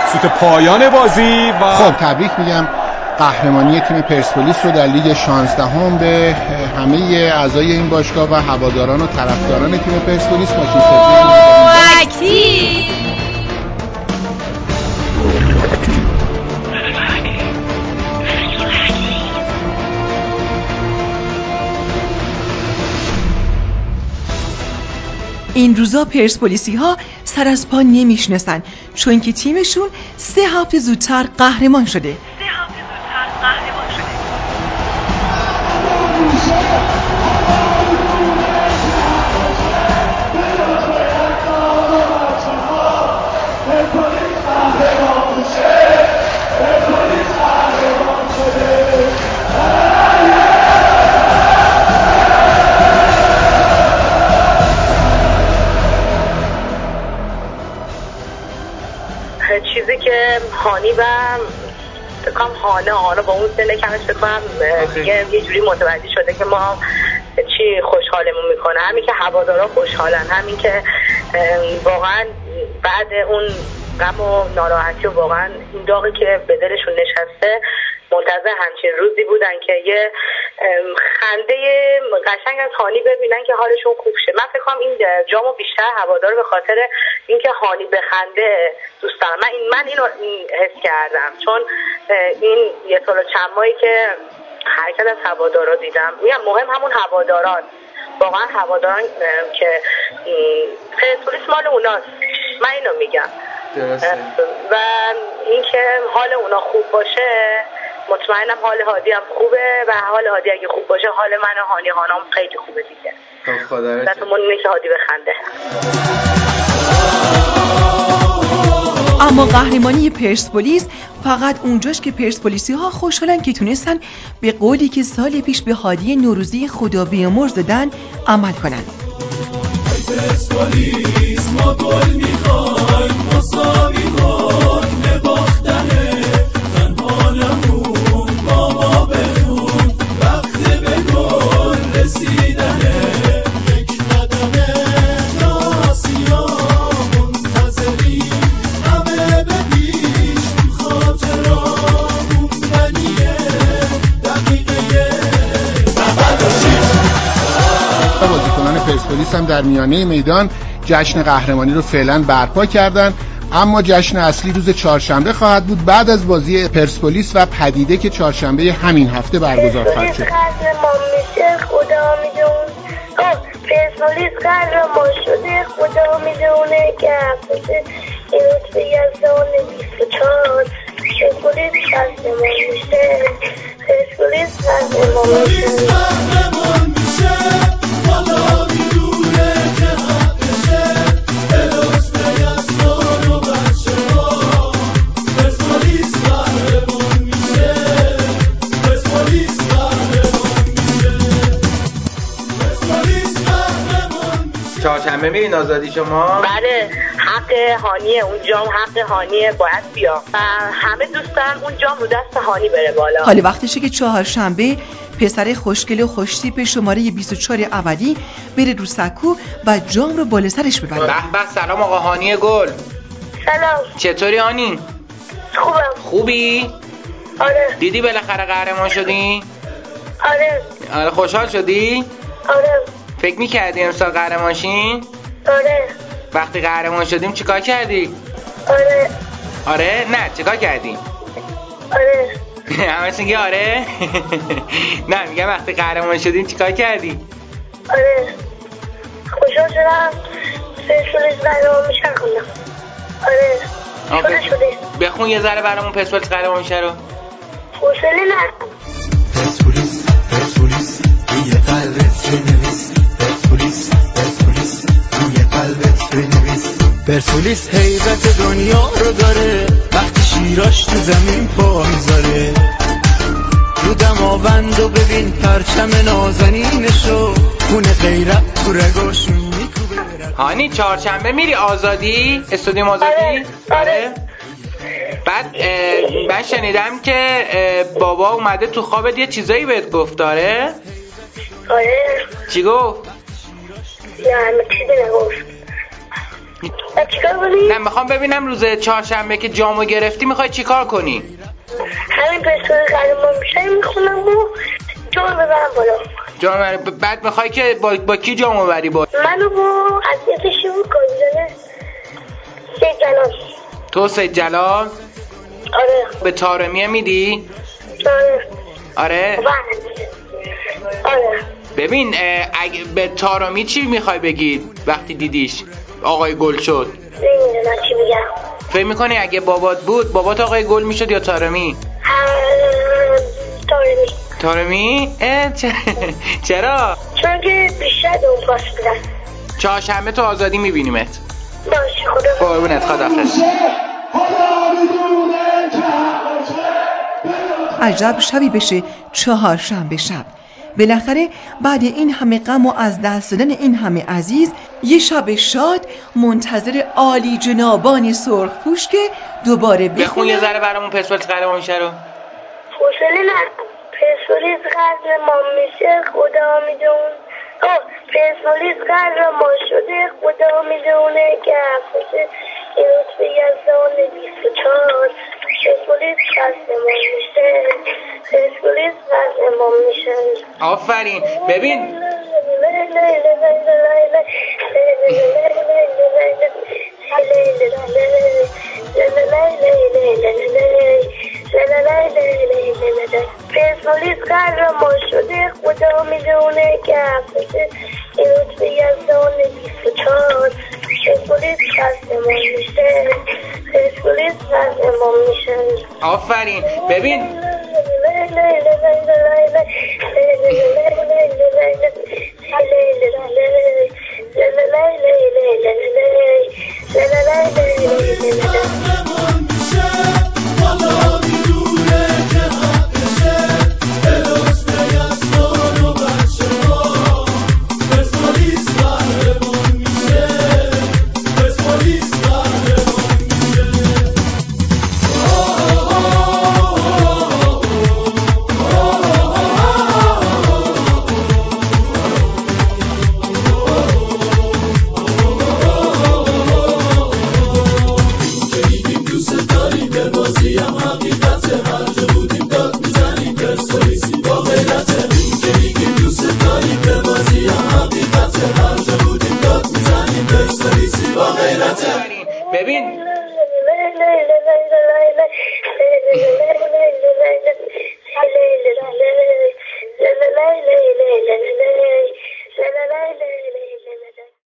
سوت پایان بازی و خب تبریک میگم قهرمانی تیم پرسپولیس رو در لیگ 16 به همه اعضای این باشگاه و هواداران و طرفداران تیم پرسپولیس. ماشین سازی این روزا پرسپولیسی ها سر از پا نمیشناسن، چون که تیمشون 3 هفته زودتر قهرمان شده. چیزی که هانی و فکرم هانه با اون سن کمش فکرم یه جوری متوجه شده که ما چی خوشحالمون میکنه، همین که هوادارا خوشحالن، همین که واقعا بعد اون غم و ناراحتی و واقعا این داغی که به دلشون نشسته منتظر همچین روزی بودن که یه خنده قشنگ از هانی ببینن که حالشون خوب شه. من فکر کنم این جامو بیشتر هوادار به خاطر اینکه هانی بخنده دوست دارم. من اینو حس کردم، چون این یه سال چند ماهی که حرکت از هوادارا دیدم، میگم مهم همون هواداران، واقعا هواداران که پرسپولیس مال اوناست، من اینو میگم. و اینکه حال اونا خوب باشه مطمئنم حال هادی هم خوبه و حال هادی اگه خوب باشه حال من و هانی هانام خیلی خوبه دیگه. خدا رو دستمون نیست هادی بخنده. اما قهرمانی پرسپولیس فقط اونجاش که پرسپولیسی ها خوشحالن که تونستن به قولی که سال پیش به هادی نوروزی خدا بیامرز دادن عمل کنن. پرسپولیس ما گل میخوایم، مساوی کن نباختنه، تنها نمون با ما بخون وقت به گل رسیدنه، یک قدم آسیا منتظری همه به پیش خاطرامون منیه دقیقه 96. بازیکنان پرسپولیس هم در میانه میدان جشن قهرمانی رو فعلا برپا کردن، اما جشن اصلی روز چهارشنبه خواهد بود بعد از بازی پرسپولیس و پدیده که چهارشنبه همین هفته برگزار خواهد شد. قهرمان میشه خدا میدونه، پرسپولیس قهرمان شده خدا میدونه که هفته این رتبه یزدان 24 پرسپولیس قهرمان میشه، پرسپولیس قهرمان میشه، خدا میدونه که حقشه درسته یزدان و بچه ها، پرسپولیس قهرمان میشه، پرسپولیس قهرمان میشه، پرسپولیس قهرمان میشه. چهارشنبه میرین آزادی شما؟ بله، حق هانیه، اون جام حق هانیه، باید بیا و همه دوست دارن اون جام رو دست هانی بره بالا. حالا وقتشه که چهارشنبه پسر خوشگل و خوشتیپ شماره 24 ابدی بره رو سکو و جام رو بالا سرش ببره. به به، سلام آقا هانی گل. سلام. چطوری هانی؟ خوبم. خوبی؟ آره. دیدی بالاخره قهرمان شدی؟ آره. خوشحال شدی؟ آره. فکر می‌کردی امسال قهرمان شین؟ آره. وقتی قهرمان شدیم چیکار کردی؟ آره. آره؟ نه چیکار کردی؟ آره. همه میگه آره؟ نه میگم وقتی قهرمان شدیم چیکار کردی؟ آره. خوشحال شدم پرسپولیس قهرمان میشه خوندم. آره. شده. بخون یه ذره برامون پرسپولیس قهرمان میشه رو. حوصله نه. پرسپولیس پرسپولیس روی قلبت بنویس، پرسپولیس پرسپولیس روی قلبت بنویس، پرسپولیس هیبت دنیا رو داره وقتی شیراش تو زمین پا میذاره، رو دماوند و ببین پرچم نازنینشو، خون غیرت تو رگاشون میکوبه. هانی چهارشنبه میری آزادی؟ استادیوم آزادی؟ آره. بعد من شنیدم که بابا اومده تو خوابت یه چیزایی بهت گفت داره؟ آره. چی گفت؟ یا همه چیزی نگفت. چیکار کنی؟ نه میخوام ببینم روز چهارشنبه که جامو گرفتی میخوای چیکار کنی؟ همین پرسپولیس قهرمان میشه میخونم و جام ببرم بالا. جام بعد میخوای که با کی جامو بری با؟ منو با اذیتش رو کنی سید جلال. تو سید جلال؟ آره. به طارمیه میدی؟ آره؟ آره. ببین اگه به طارمی چی میخوای بگی وقتی دیدیش آقای گل شد؟ نمیدونم چی میگم. فکر میکنی اگه بابات بود بابات آقای گل میشد یا طارمی؟ طارمی. چرا؟ چون که بیشتر اون پاس بدن. چهارشنبه تو آزادی میبینیمت. باشه خدا. قربونت خداحافظ. عجب شبی بشه چهارشنبه شب. بالاخره بعد این همه غم و از دست دادن این همه عزیز یه شب شاد منتظر عالی جنابان سرخپوش که دوباره بخون یه ذره برامون پرسپولیس قهرمان میشه رو. حوصله نه. پرسپولیس قهرمان میشه خدا میدون. پرسپولیس قهرمان شده خدا میدونه که افسوسه این رتبه یزدان 24. پرسپولیس قهرمان میشه. پرسپولیس قهرمان میشه. آفرین. ببین پرسپولیس قهرمان شده خدا میدونه که افسوسه این رتبه یزدان 24. پرسپولیس قهرمان میشه. پرسپولیس قهرمان میشه. آفرین. ببین